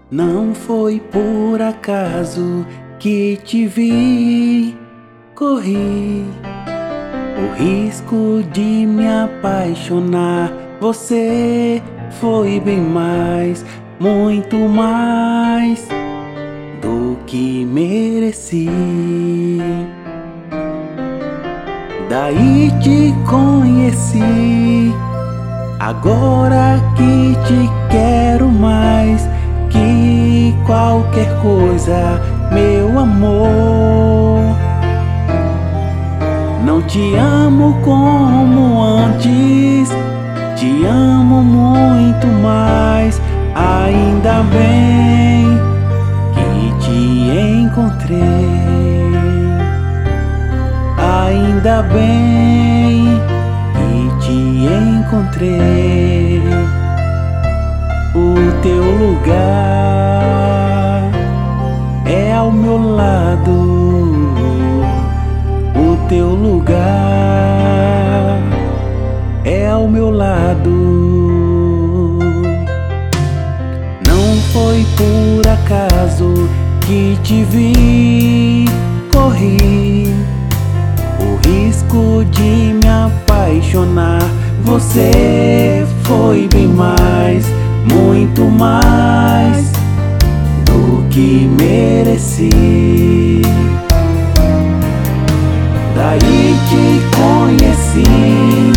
Não foi por acaso que te vi, corri o risco de me apaixonar. Você foi bem mais, muito mais do que mereci. Daí te conheci, agora que te quero mais que qualquer coisa, meu amor. Não te amo como antes, te amo muito mais. Ainda bem que te encontrei, ainda bem que te encontrei. O teu lugar é ao meu lado, o teu lugar é ao meu lado. Não foi por acaso que te vi, corri o risco de me apaixonar. Você foi bem mais, muito mais do que mereci. Daí te conheci,